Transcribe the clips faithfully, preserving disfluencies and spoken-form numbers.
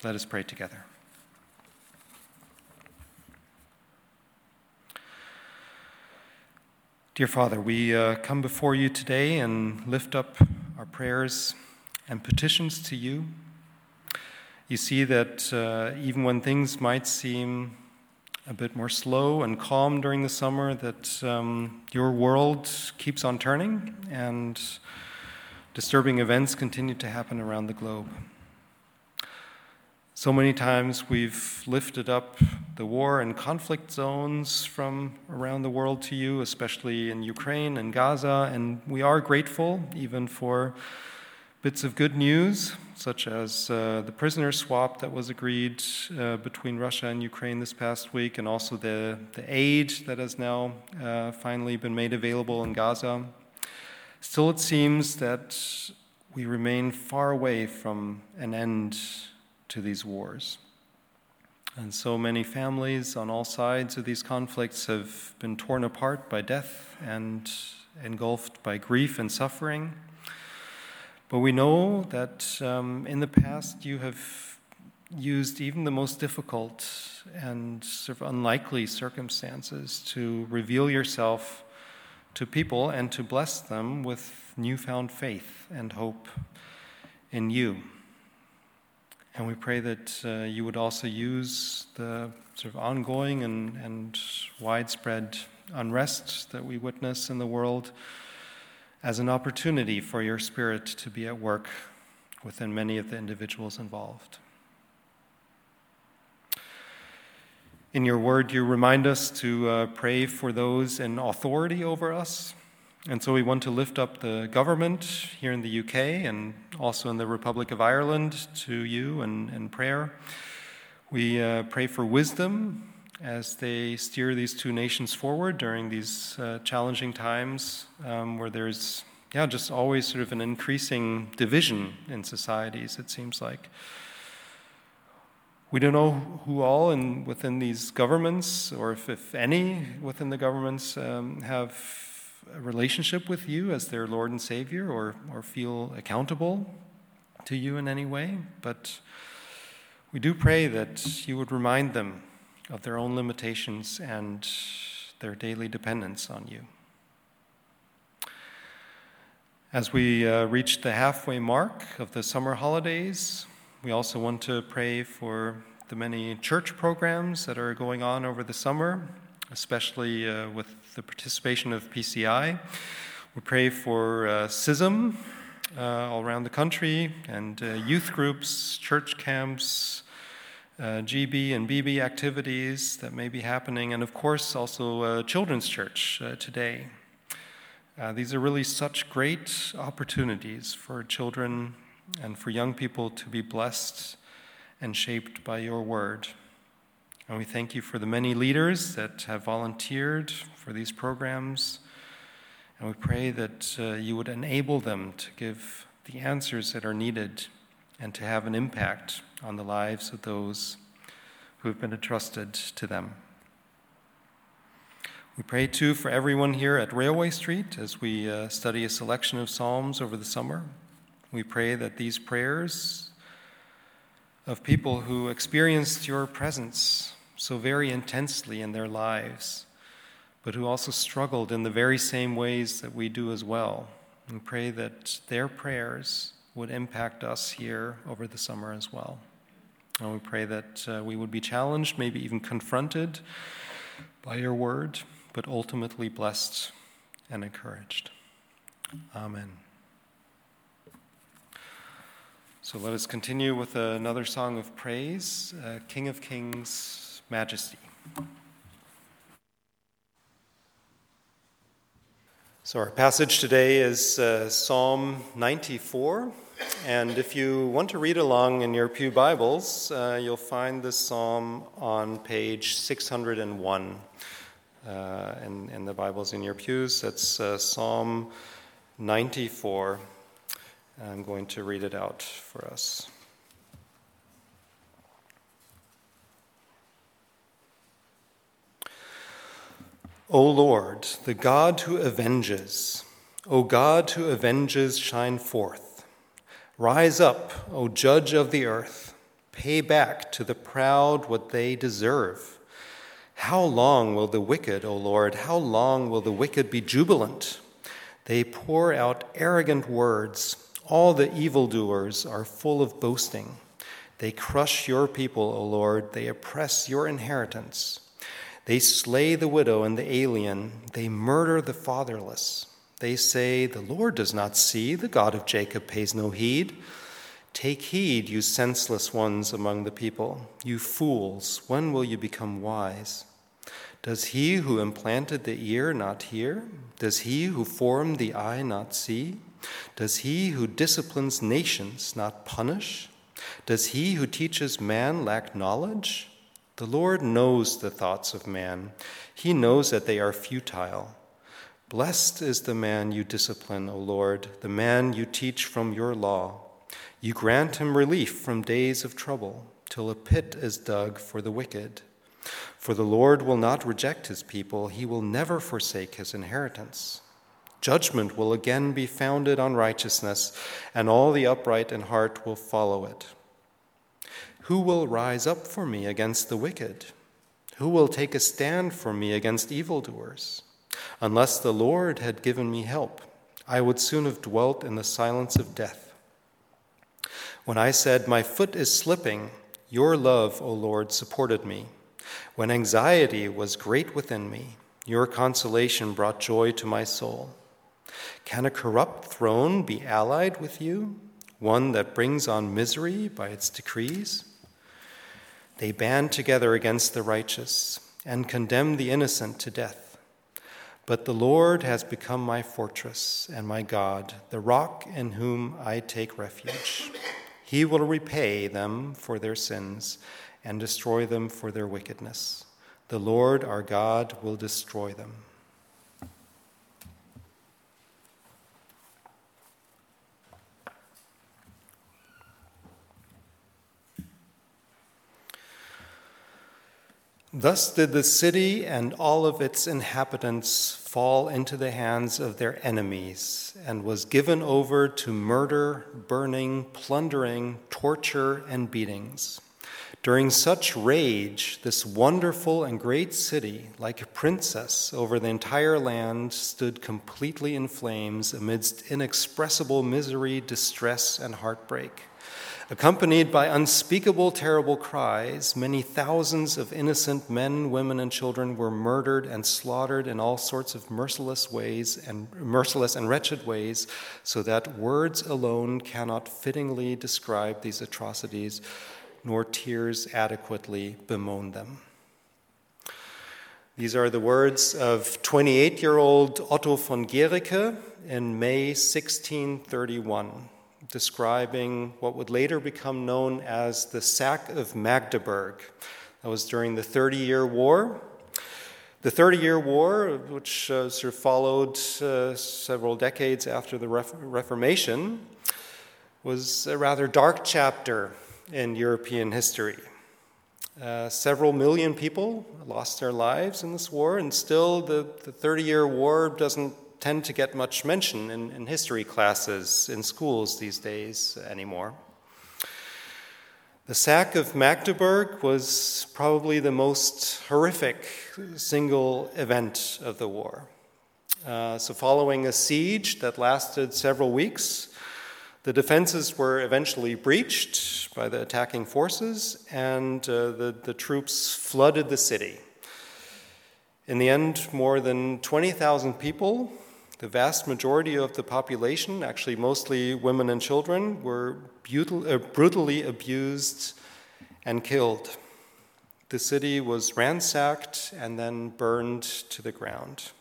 Let us pray together. Dear Father, we uh, come before you today and lift up our prayers and petitions to you. You see that uh, even when things might seem a bit more slow and calm during the summer, that um, your world keeps on turning and disturbing events continue to happen around the globe. So many times we've lifted up the war and conflict zones from around the world to you, especially in Ukraine and Gaza, and we are grateful even for bits of good news, such as uh, the prisoner swap that was agreed uh, between Russia and Ukraine this past week, and also the, the aid that has now uh, finally been made available in Gaza. Still, it seems that we remain far away from an end to these wars. And so many families on all sides of these conflicts have been torn apart by death and engulfed by grief and suffering. But we know that um, in the past you have used even the most difficult and sort of unlikely circumstances to reveal yourself to people and to bless them with newfound faith and hope in you. And we pray that uh, you would also use the sort of ongoing and, and widespread unrest that we witness in the world as an opportunity for your Spirit to be at work within many of the individuals involved. In your word, you remind us to uh, pray for those in authority over us. And so we want to lift up the government here in the U K and also in the Republic of Ireland to you in, in prayer. We uh, pray for wisdom as they steer these two nations forward during these uh, challenging times um, where there's yeah, just always sort of an increasing division in societies, it seems like. We don't know who all in, within these governments, or if, if any within the governments, um, have a relationship with you as their Lord and Savior, or, or feel accountable to you in any way. But we do pray that you would remind them of their own limitations and their daily dependence on you. As we uh, reach the halfway mark of the summer holidays, we also want to pray for the many church programs that are going on over the summer, especially uh, with the participation of P C I. We pray for uh, C I S M uh, all around the country, and uh, youth groups, church camps, uh, G B and B B activities that may be happening, and of course also uh, Children's Church uh, today. Uh, these are really such great opportunities for children and for young people to be blessed and shaped by your word. And we thank you for the many leaders that have volunteered for these programs. And we pray that uh, you would enable them to give the answers that are needed and to have an impact on the lives of those who have been entrusted to them. We pray too for everyone here at Railway Street as we uh, study a selection of Psalms over the summer. We pray that these prayers of people who experienced your presence so very intensely in their lives, but who also struggled in the very same ways that we do as well. We pray that their prayers would impact us here over the summer as well. And we pray that uh, we would be challenged, maybe even confronted by your word, but ultimately blessed and encouraged. Amen. So let us continue with another song of praise, uh, King of Kings, Majesty. So our passage today is uh, Psalm ninety-four, and if you want to read along in your pew Bibles, uh, you'll find this psalm on page six hundred one uh, in, in the Bibles in your pews. That's uh, Psalm ninety-four. I'm going to read it out for us. O Lord, the God who avenges, O God who avenges, shine forth. Rise up, O Judge of the earth. Pay back to the proud what they deserve. How long will the wicked, O Lord, how long will the wicked be jubilant? They pour out arrogant words. All the evildoers are full of boasting. They crush your people, O Lord. They oppress your inheritance. They slay the widow and the alien. They murder the fatherless. They say, the Lord does not see. The God of Jacob pays no heed. Take heed, you senseless ones among the people. You fools, when will you become wise? Does he who implanted the ear not hear? Does he who formed the eye not see? Does he who disciplines nations not punish? Does he who teaches man lack knowledge? The Lord knows the thoughts of man. He knows that they are futile. Blessed is the man you discipline, O Lord, the man you teach from your law. You grant him relief from days of trouble, till a pit is dug for the wicked. For the Lord will not reject his people. He will never forsake his inheritance. Judgment will again be founded on righteousness, and all the upright in heart will follow it. Who will rise up for me against the wicked? Who will take a stand for me against evildoers? Unless the Lord had given me help, I would soon have dwelt in the silence of death. When I said, my foot is slipping, your love, O Lord, supported me. When anxiety was great within me, your consolation brought joy to my soul. Can a corrupt throne be allied with you, one that brings on misery by its decrees? They band together against the righteous and condemn the innocent to death. But the Lord has become my fortress and my God, the rock in whom I take refuge. He will repay them for their sins and destroy them for their wickedness. The Lord our God will destroy them. Thus did the city and all of its inhabitants fall into the hands of their enemies and was given over to murder, burning, plundering, torture, and beatings. During such rage, this wonderful and great city, like a princess over the entire land, stood completely in flames amidst inexpressible misery, distress, and heartbreak. Accompanied by unspeakable, terrible cries, many thousands of innocent men, women, and children were murdered and slaughtered in all sorts of merciless ways and merciless and wretched ways, so that words alone cannot fittingly describe these atrocities, nor tears adequately bemoan them. These are the words of twenty-eight-year-old Otto von Guericke in May sixteen thirty-one. Describing what would later become known as the Sack of Magdeburg. That was during the Thirty-Year War. The Thirty-Year War, which uh, sort of followed uh, several decades after the Ref- Reformation, was a rather dark chapter in European history. Uh, several million people lost their lives in this war, and still the, the Thirty-Year War doesn't tend to get much mention in, in history classes in schools these days anymore. The sack of Magdeburg was probably the most horrific single event of the war. Uh, so following a siege that lasted several weeks, the defenses were eventually breached by the attacking forces, and uh, the, the troops flooded the city. In the end, more than twenty thousand people, the vast majority of the population, actually mostly women and children, were brutal, uh, brutally abused and killed. The city was ransacked and then burned to the ground.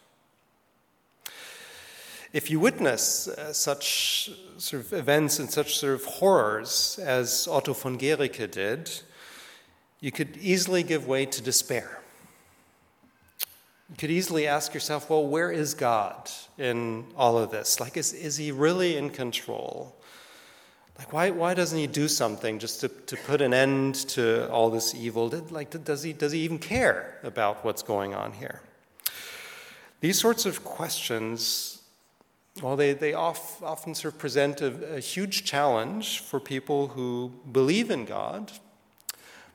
If you witness uh, such sort of events and such sort of horrors as Otto von Guericke did, you could easily give way to despair. You could easily ask yourself, well, where is God in all of this? Like, is, is he really in control? Like, why why doesn't he do something just to, to put an end to all this evil? Did, like, does he does he even care about what's going on here? These sorts of questions, well, they, they oft, often sort of present a, a huge challenge for people who believe in God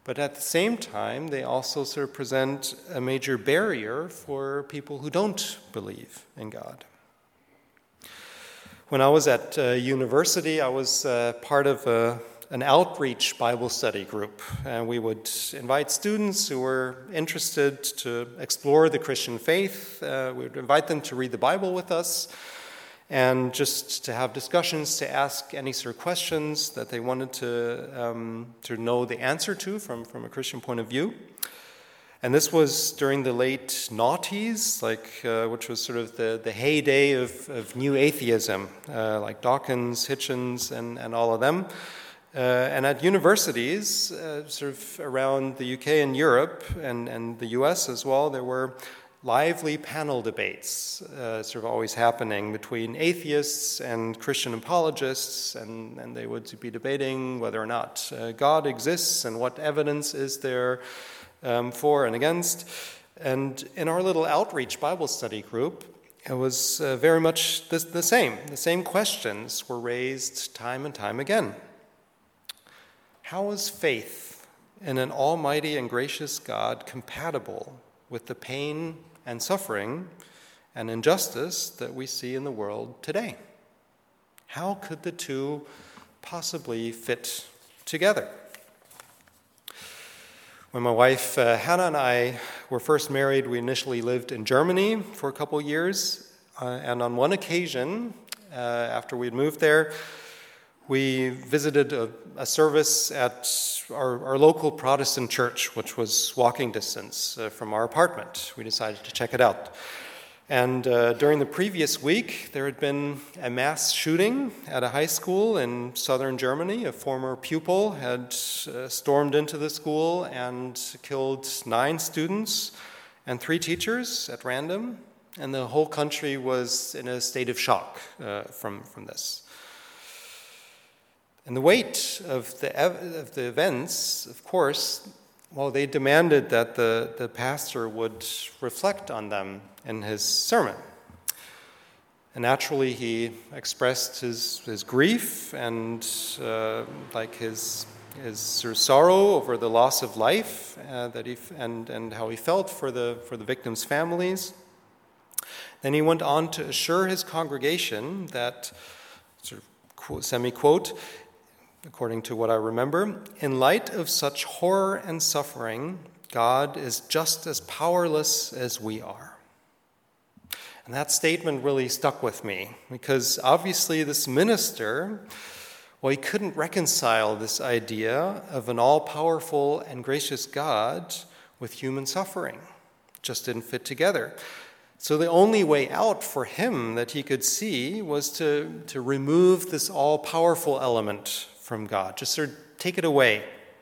But at the same time, they also sort of present a major barrier for people who don't believe in God. When I was at uh, university, I was uh, part of a, an outreach Bible study group. And we would invite students who were interested to explore the Christian faith. Uh, we would invite them to read the Bible with us and just to have discussions, to ask any sort of questions that they wanted to, um, to know the answer to from, from a Christian point of view. And this was during the late noughties, like uh, which was sort of the, the heyday of, of new atheism, uh, like Dawkins, Hitchens, and, and all of them. Uh, and at universities, uh, sort of around the U K and Europe, and, and the U S as well, there were lively panel debates uh, sort of always happening between atheists and Christian apologists, and, and they would be debating whether or not uh, God exists and what evidence is there um, for and against. And in our little outreach Bible study group, it was uh, very much the, the same. The same questions were raised time and time again. How is faith in an almighty and gracious God compatible with the pain and suffering and injustice that we see in the world today? How could the two possibly fit together? When my wife uh, Hannah and I were first married, we initially lived in Germany for a couple years. Uh, and on one occasion, uh, after we'd moved there, we visited a, a service at our, our local Protestant church, which was walking distance uh, from our apartment. We decided to check it out. And uh, during the previous week, there had been a mass shooting at a high school in southern Germany. A former pupil had uh, stormed into the school and killed nine students and three teachers at random. And the whole country was in a state of shock uh, from, from this. And the weight of the of the events, of course, well, they demanded that the, the pastor would reflect on them in his sermon. And naturally, he expressed his, his grief and uh, like his his sort of sorrow over the loss of life uh, that he and and how he felt for the for the victims' families. Then he went on to assure his congregation that, sort of semi-quote, according to what I remember, in light of such horror and suffering, God is just as powerless as we are. And that statement really stuck with me, because obviously this minister, well, he couldn't reconcile this idea of an all-powerful and gracious God with human suffering. It just didn't fit together. So the only way out for him that he could see was to, to remove this all-powerful element from God, just sort of take it away.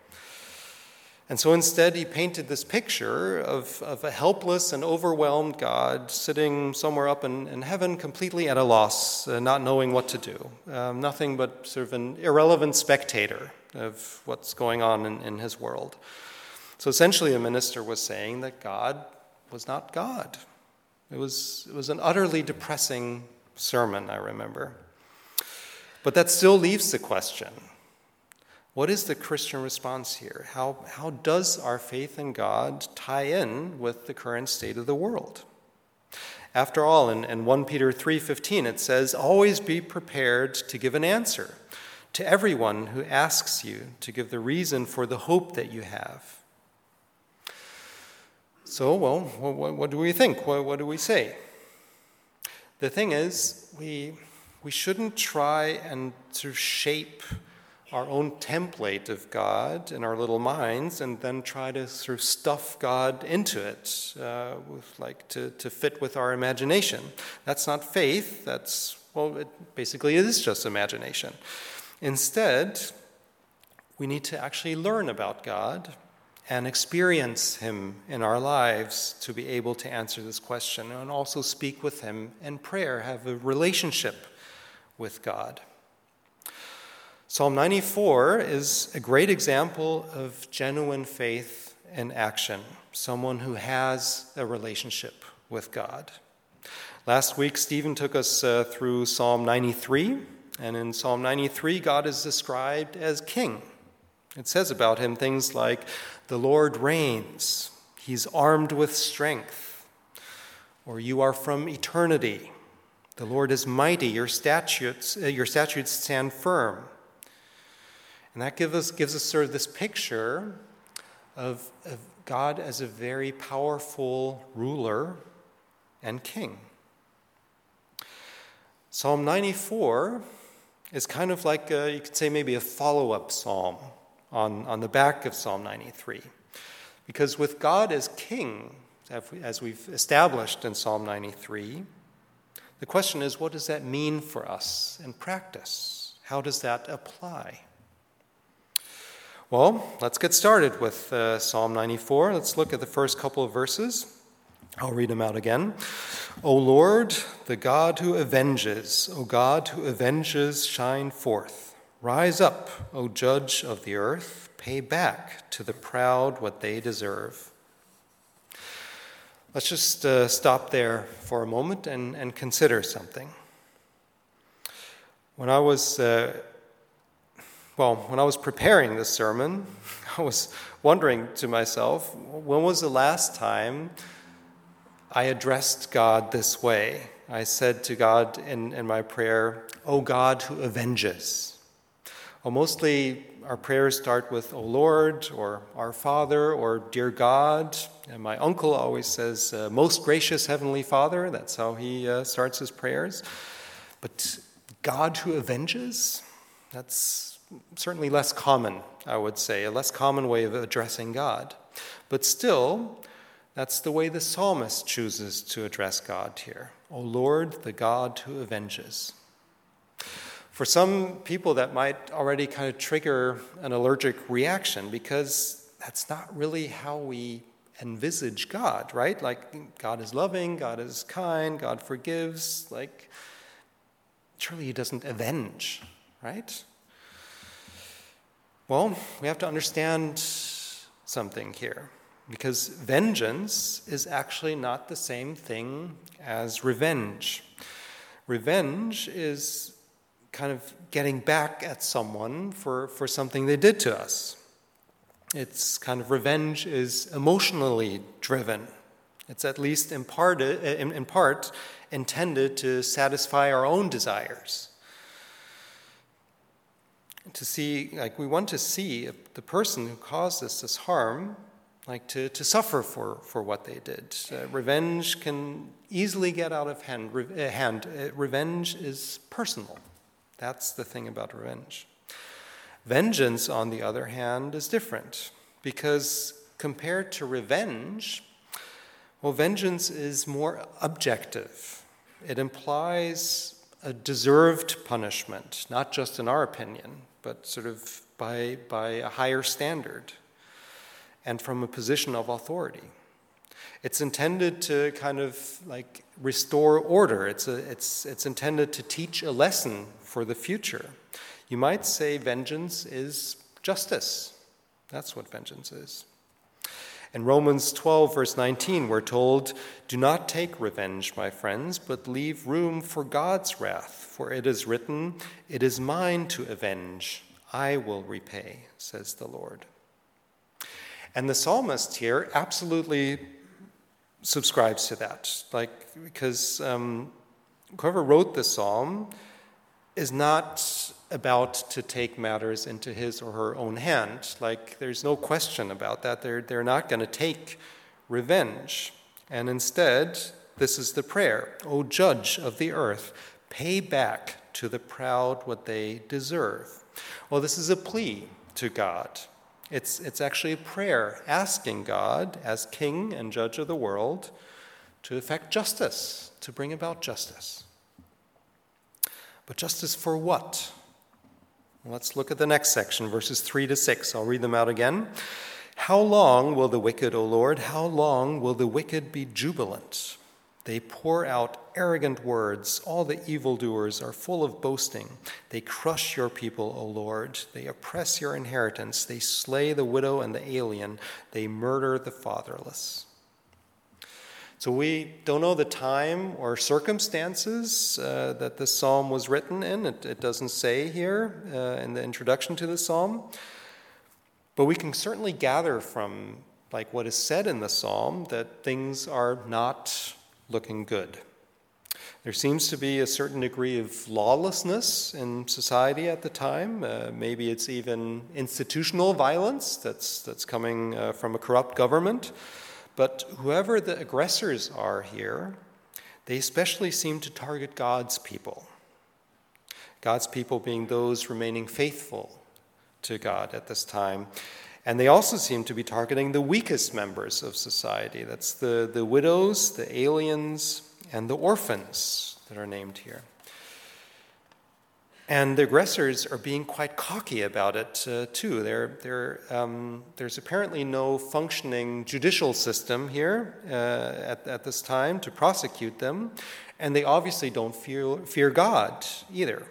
And so instead he painted this picture of, of a helpless and overwhelmed God sitting somewhere up in, in heaven, completely at a loss, uh, not knowing what to do. Um, nothing but sort of an irrelevant spectator of what's going on in, in his world. So essentially the minister was saying that God was not God. It was, it was an utterly depressing sermon, I remember. But that still leaves the question. What is the Christian response here? How, how does our faith in God tie in with the current state of the world? After all, in, in First Peter three fifteen, it says, "Always be prepared to give an answer to everyone who asks you to give the reason for the hope that you have." So, well, what, what do we think? What, what do we say? The thing is, we, we shouldn't try and sort of shape our own template of God in our little minds and then try to sort of stuff God into it, uh, with like to, to fit with our imagination. That's not faith. That's, well, it basically is just imagination. Instead, we need to actually learn about God and experience him in our lives to be able to answer this question, and also speak with him in prayer, have a relationship with God. Psalm ninety-four is a great example of genuine faith in action, someone who has a relationship with God. Last week, Stephen took us uh, through Psalm ninety-three, and in Psalm ninety-three, God is described as king. It says about him things like, the Lord reigns, he's armed with strength, or you are from eternity. The Lord is mighty, your statutes, uh, your statutes stand firm. And that gives us, gives us sort of this picture of, of God as a very powerful ruler and king. Psalm ninety-four is kind of like, a, you could say maybe a follow-up psalm on, on the back of Psalm ninety-three. Because with God as king, as we've established in Psalm ninety-three, the question is, what does that mean for us in practice? How does that apply? Well, let's get started with uh, Psalm ninety-four. Let's look at the first couple of verses. I'll read them out again. O Lord, the God who avenges, O God who avenges, shine forth. Rise up, O Judge of the earth, pay back to the proud what they deserve. Let's just uh, stop there for a moment and, and consider something. When I was, uh, well, when I was preparing this sermon, I was wondering to myself, when was the last time I addressed God this way? I said to God in, in my prayer, O God who avenges. Well, mostly our prayers start with, O Lord, or Our Father, or Dear God. And my uncle always says, uh, Most Gracious Heavenly Father. That's how he uh, starts his prayers. But God who avenges, that's certainly less common, I would say, a less common way of addressing God. But still, that's the way the psalmist chooses to address God here. O Lord, the God who avenges. For some people, that might already kind of trigger an allergic reaction, because that's not really how we envisage God, right? Like, God is loving, God is kind, God forgives. Like, surely he doesn't avenge, right? Well, we have to understand something here, because vengeance is actually not the same thing as revenge. Revenge is kind of getting back at someone for, for something they did to us. It's kind of revenge is emotionally driven. It's at least in part, in, in part intended to satisfy our own desires. To see, like, we want to see the person who caused us this harm, like to, to suffer for, for what they did. Uh, revenge can easily get out of hand. Re- uh, hand. Uh, revenge is personal. That's the thing about revenge. Vengeance, on the other hand, is different, because compared to revenge, well, vengeance is more objective. It implies a deserved punishment, not just in our opinion, but sort of by, by a higher standard and from a position of authority. It's intended to kind of like restore order. It's a, it's it's intended to teach a lesson for the future. You might say vengeance is justice. That's what vengeance is. In Romans twelve, verse nineteen, we're told, do not take revenge, my friends, but leave room for God's wrath. For it is written, it is mine to avenge. I will repay, says the Lord. And the psalmist here absolutely subscribes to that, like, because um, whoever wrote the psalm is not about to take matters into his or her own hand. Like, there's no question about that. They're, they're not going to take revenge. And instead, this is the prayer, O Judge of the earth, pay back to the proud what they deserve. Well, this is a plea to God. It's, it's actually a prayer asking God, as King and Judge of the world, to effect justice, to bring about justice. But justice for what? Well, let's look at the next section, verses three to six. I'll read them out again. How long will the wicked, O Lord, how long will the wicked be jubilant? They pour out arrogant words. All the evildoers are full of boasting. They crush your people, O Lord. They oppress your inheritance. They slay the widow and the alien. They murder the fatherless. So we don't know the time or circumstances uh, that this psalm was written in. It, it doesn't say here uh, in the introduction to the psalm. But we can certainly gather from like what is said in the psalm that things are not looking good. There seems to be a certain degree of lawlessness in society at the time. Uh, maybe it's even institutional violence that's that's coming uh, from a corrupt government. But whoever the aggressors are here, they especially seem to target God's people. God's people being those remaining faithful to God at this time. And they also seem to be targeting the weakest members of society. That's the, the widows, the aliens, and the orphans that are named here. And the aggressors are being quite cocky about it, uh, too. They're, they're, um, there's apparently no functioning judicial system here uh, at, at this time to prosecute them, and they obviously don't fear, fear God either.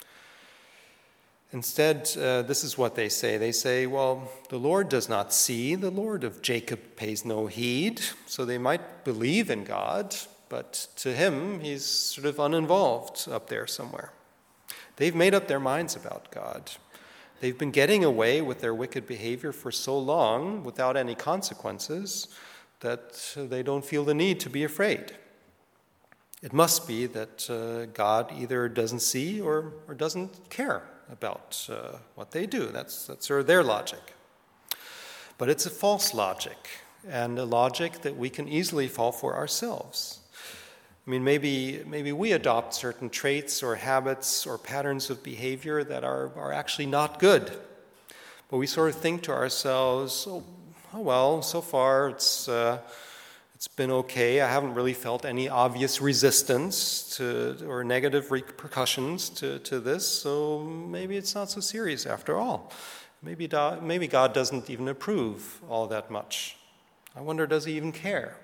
Instead, uh, this is what they say. They say, well, the Lord does not see, the Lord of Jacob pays no heed, so they might believe in God, but to him, he's sort of uninvolved up there somewhere. They've made up their minds about God. They've been getting away with their wicked behavior for so long without any consequences that they don't feel the need to be afraid. It must be that uh, God either doesn't see or, or doesn't care about uh, what they do. That's, that's sort of their logic. But it's a false logic, and a logic that we can easily fall for ourselves. I mean, maybe maybe we adopt certain traits or habits or patterns of behavior that are, are actually not good. But we sort of think to ourselves, oh, oh well, so far it's uh, it's been okay. I haven't really felt any obvious resistance to or negative repercussions to, to this, so maybe it's not so serious after all. Maybe, do, maybe God doesn't even approve all that much. I wonder, does he even care?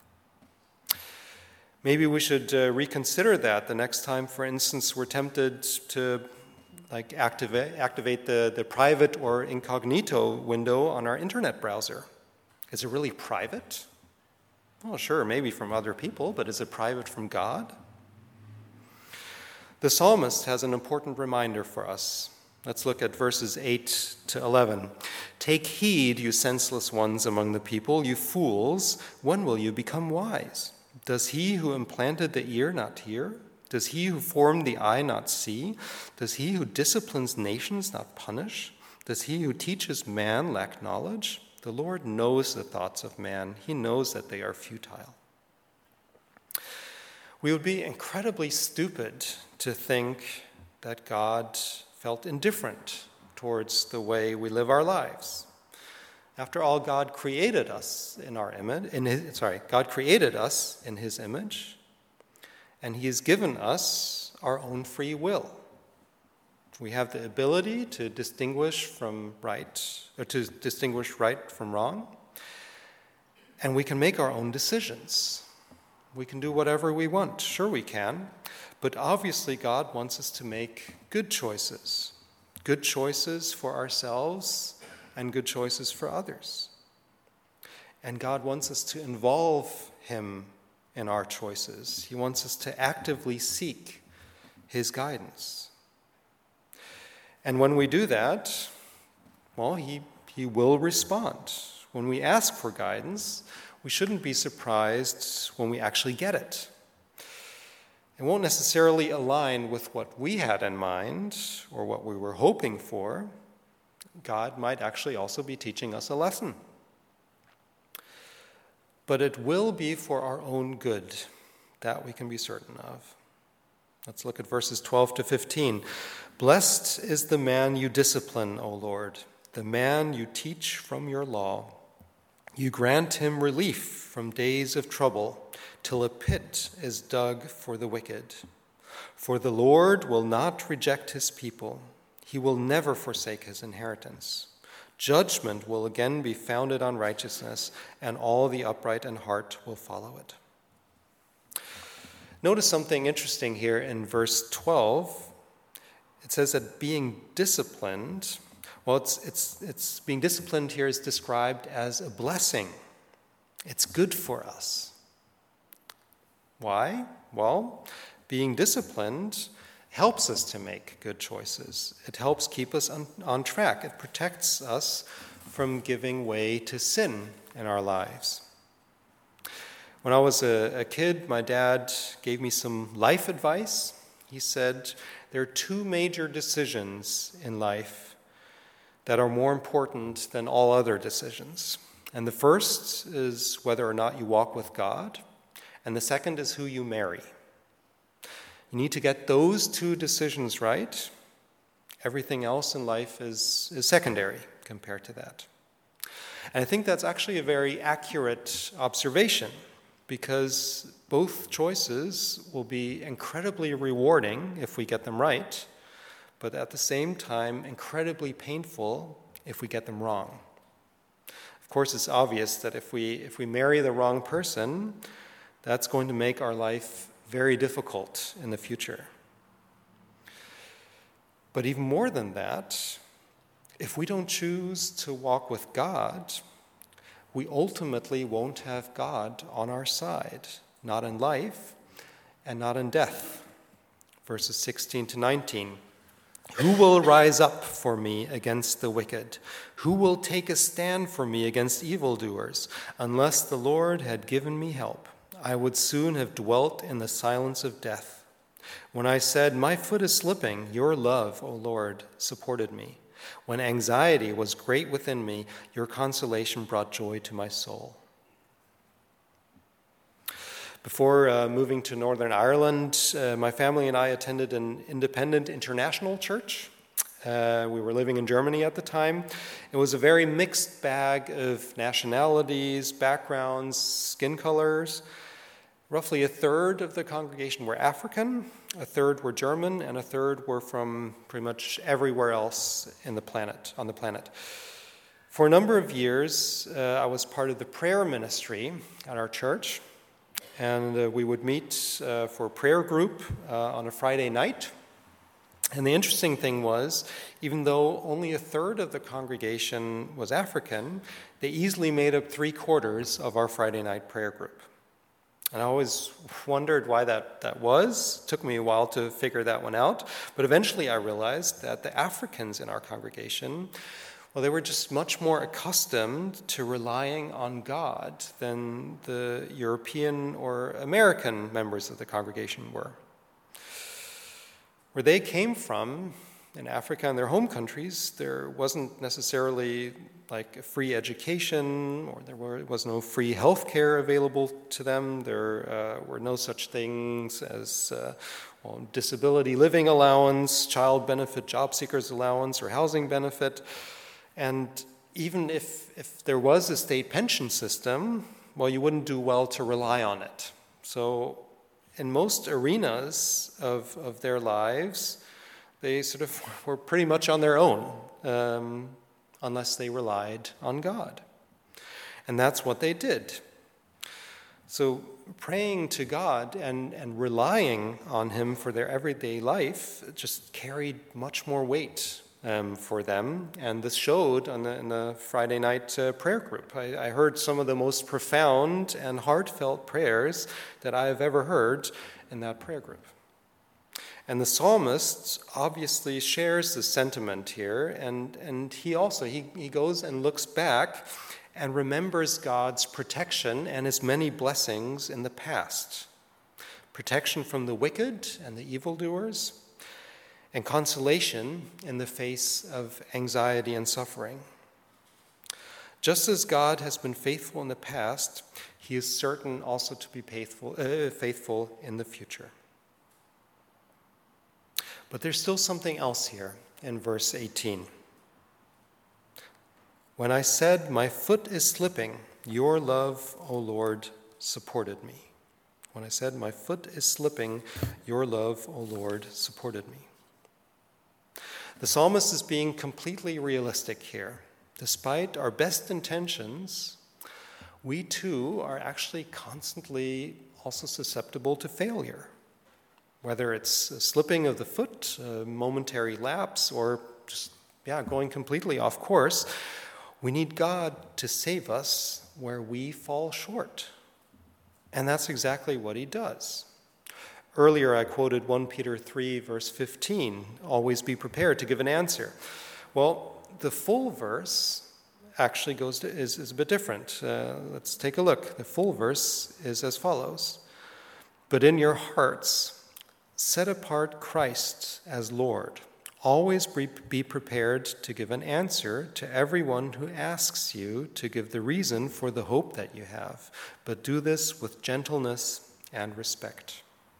Maybe we should uh, reconsider that the next time, for instance, we're tempted to like activate, activate the, the private or incognito window on our internet browser. Is it really private? Well, sure, maybe from other people, but is it private from God? The psalmist has an important reminder for us. Let's look at verses eight to eleven. Take heed, you senseless ones among the people, you fools, when will you become wise? Does he who implanted the ear not hear? Does he who formed the eye not see? Does he who disciplines nations not punish? Does he who teaches man lack knowledge? The Lord knows the thoughts of man. He knows that they are futile. We would be incredibly stupid to think that God felt indifferent towards the way we live our lives. After all, God created us in our image, in his, sorry, God created us in his image, and he has given us our own free will. We have the ability to distinguish from right, or to distinguish right from wrong, and we can make our own decisions. We can do whatever we want. Sure we can, but obviously God wants us to make good choices, good choices for ourselves and good choices for others. And God wants us to involve him in our choices. He wants us to actively seek his guidance. And when we do that, well, he, he will respond. When we ask for guidance, we shouldn't be surprised when we actually get it. It won't necessarily align with what we had in mind or what we were hoping for. God might actually also be teaching us a lesson. But it will be for our own good, that we can be certain of. Let's look at verses twelve to fifteen. Blessed is the man you discipline, O Lord, the man you teach from your law. You grant him relief from days of trouble, till a pit is dug for the wicked. For the Lord will not reject his people. He will never forsake his inheritance. Judgment will again be founded on righteousness, and all the upright in heart will follow it. Notice something interesting here in verse twelve. It says that being disciplined, well, it's, it's, it's being disciplined here is described as a blessing. It's good for us. Why? Well, being disciplined helps us to make good choices. It helps keep us on, on track. It protects us from giving way to sin in our lives. When I was a, a kid, my dad gave me some life advice. He said, there are two major decisions in life that are more important than all other decisions. And the first is whether or not you walk with God, and the second is who you marry. You need to get those two decisions right. Everything else in life is, is secondary compared to that. And I think that's actually a very accurate observation, because both choices will be incredibly rewarding if we get them right, but at the same time, incredibly painful if we get them wrong. Of course, it's obvious that if we if we marry the wrong person, that's going to make our life very difficult in the future. But even more than that, if we don't choose to walk with God, we ultimately won't have God on our side, not in life and not in death. Verses sixteen to nineteen. Who will rise up for me against the wicked? Who will take a stand for me against evildoers? Unless the Lord had given me help, I would soon have dwelt in the silence of death. When I said, my foot is slipping, your love, O Lord, supported me. When anxiety was great within me, your consolation brought joy to my soul. Before uh, moving to Northern Ireland, uh, my family and I attended an independent international church. Uh, we were living in Germany at the time. It was a very mixed bag of nationalities, backgrounds, skin colors. Roughly a third of the congregation were African, a third were German, and a third were from pretty much everywhere else in the planet, on the planet. For a number of years, uh, I was part of the prayer ministry at our church, and uh, we would meet uh, for a prayer group uh, on a Friday night. And the interesting thing was, even though only a third of the congregation was African, they easily made up three quarters of our Friday night prayer group. And I always wondered why that, that was. It took me a while to figure that one out. But eventually I realized that the Africans in our congregation, well, they were just much more accustomed to relying on God than the European or American members of the congregation were. Where they came from, in Africa and their home countries, there wasn't necessarily like a free education, or there were, was no free health care available to them. There uh, were no such things as uh, well, disability living allowance, child benefit, job seekers allowance, or housing benefit. And even if, if there was a state pension system, well, you wouldn't do well to rely on it. So in most arenas of, of their lives, they sort of were pretty much on their own, um, unless they relied on God. And that's what they did. So praying to God and, and relying on Him for their everyday life just carried much more weight um, for them. And this showed on the, in the Friday night uh, prayer group. I, I heard some of the most profound and heartfelt prayers that I have ever heard in that prayer group. And the psalmist obviously shares the sentiment here, and, and he also, he, he goes and looks back and remembers God's protection and His many blessings in the past. Protection from the wicked and the evildoers, and consolation in the face of anxiety and suffering. Just as God has been faithful in the past, He is certain also to be faithful, uh, faithful in the future. But there's still something else here in verse eighteen. When I said, my foot is slipping, your love, O Lord, supported me. When I said, my foot is slipping, your love, O Lord, supported me. The psalmist is being completely realistic here. Despite our best intentions, we too are actually constantly also susceptible to failure. Whether it's a slipping of the foot, a momentary lapse, or just, yeah, going completely off course, we need God to save us where we fall short. And that's exactly what He does. Earlier I quoted First Peter three, verse fifteen, always be prepared to give an answer. Well, the full verse actually goes to, is, is a bit different. Uh, let's take a look. The full verse is as follows. But in your hearts, set apart Christ as Lord. Always be prepared to give an answer to everyone who asks you to give the reason for the hope that you have, but do this with gentleness and respect.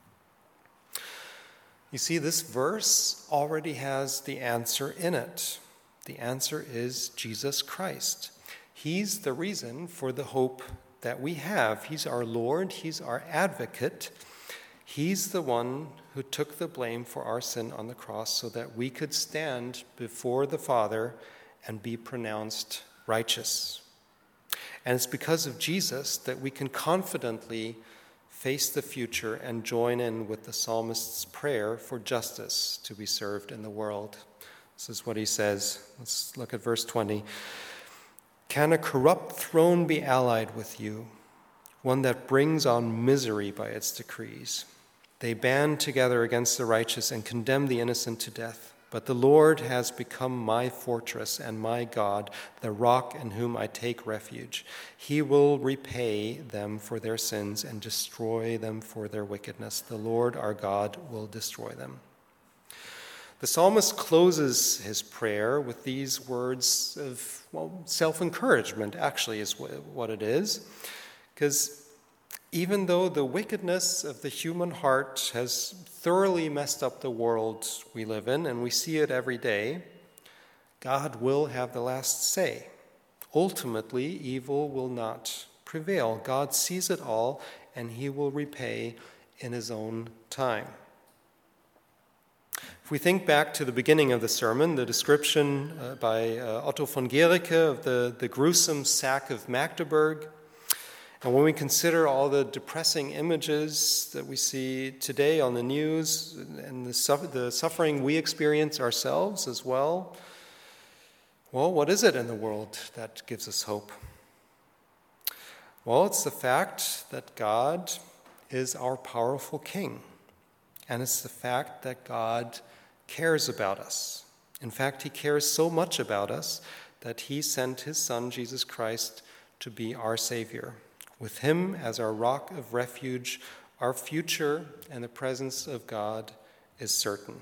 You see, this verse already has the answer in it. The answer is Jesus Christ. He's the reason for the hope that we have. He's our Lord. He's our advocate. He's the one who took the blame for our sin on the cross so that we could stand before the Father and be pronounced righteous. And it's because of Jesus that we can confidently face the future and join in with the psalmist's prayer for justice to be served in the world. This is what he says. Let's look at verse twenty. Can a corrupt throne be allied with you, one that brings on misery by its decrees? They band together against the righteous and condemn the innocent to death. But the Lord has become my fortress and my God, the rock in whom I take refuge. He will repay them for their sins and destroy them for their wickedness. The Lord our God will destroy them. The psalmist closes his prayer with these words of, well, self-encouragement, actually, is what it is. Because even though the wickedness of the human heart has thoroughly messed up the world we live in, and we see it every day, God will have the last say. Ultimately, evil will not prevail. God sees it all, and he will repay in his own time. If we think back to the beginning of the sermon, the description uh, by uh, Otto von Guericke of the, the gruesome sack of Magdeburg, and when we consider all the depressing images that we see today on the news and the, suffer- the suffering we experience ourselves as well, well, what is it in the world that gives us hope? Well, it's the fact that God is our powerful King, and it's the fact that God cares about us. In fact, he cares so much about us that he sent his Son, Jesus Christ, to be our Savior. With him as our rock of refuge, our future and the presence of God is certain.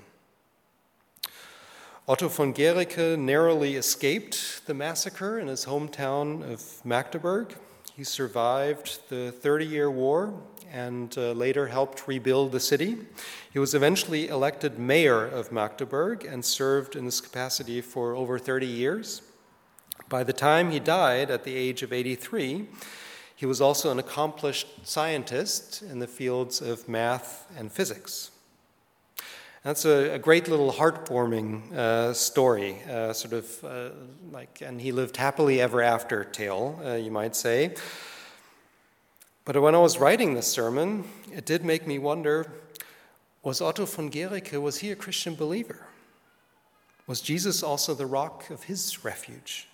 Otto von Guericke narrowly escaped the massacre in his hometown of Magdeburg. He survived the Thirty-Year War and uh, later helped rebuild the city. He was eventually elected mayor of Magdeburg and served in this capacity for over thirty years. By the time he died at the age of eighty-three, he was also an accomplished scientist in the fields of math and physics. That's a, a great little heartwarming uh, story, uh, sort of uh, like, and he lived happily ever after tale, uh, you might say. But when I was writing this sermon, it did make me wonder, was Otto von Guericke, was he a Christian believer? Was Jesus also the rock of his refuge?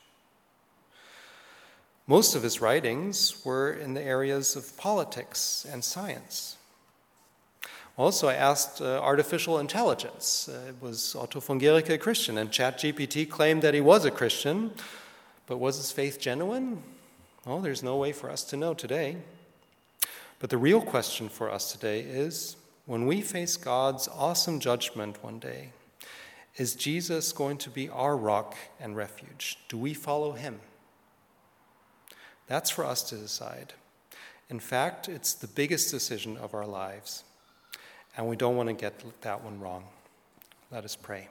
Most of his writings were in the areas of politics and science. Also, I asked uh, artificial intelligence. Uh, was Otto von Guericke a Christian? And ChatGPT claimed that he was a Christian, but was his faith genuine? Well, there's no way for us to know today. But the real question for us today is, when we face God's awesome judgment one day, is Jesus going to be our rock and refuge? Do we follow him? That's for us to decide. In fact, it's the biggest decision of our lives, and we don't want to get that one wrong. Let us pray.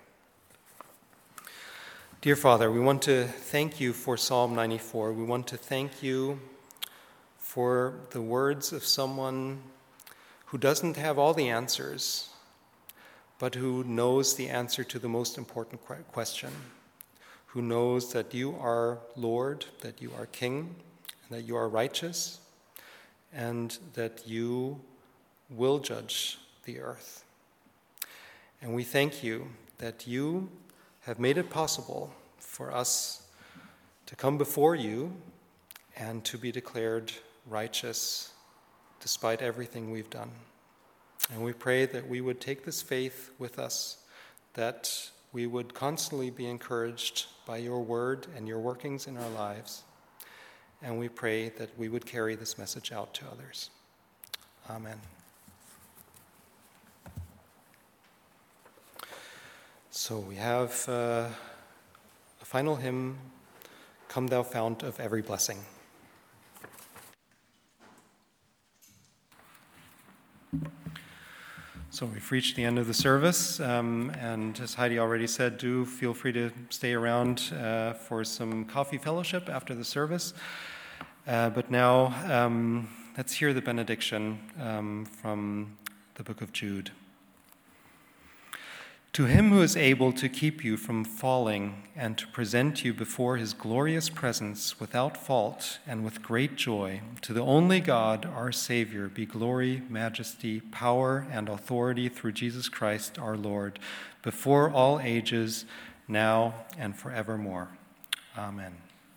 Dear Father, we want to thank you for Psalm ninety-four. We want to thank you for the words of someone who doesn't have all the answers, but who knows the answer to the most important question, who knows that you are Lord, that you are King, that you are righteous, and that you will judge the earth. And we thank you that you have made it possible for us to come before you and to be declared righteous despite everything we've done. And we pray that we would take this faith with us, that we would constantly be encouraged by your word and your workings in our lives. And we pray that we would carry this message out to others. Amen. So we have uh, a final hymn, Come Thou Fount of Every Blessing. So we've reached the end of the service, um, and as Heidi already said, do feel free to stay around uh, for some coffee fellowship after the service. Uh, but now um, let's hear the benediction um, from the book of Jude. To him who is able to keep you from falling and to present you before his glorious presence without fault and with great joy, to the only God, our Savior, be glory, majesty, power, and authority through Jesus Christ our Lord, before all ages, now and forevermore. Amen.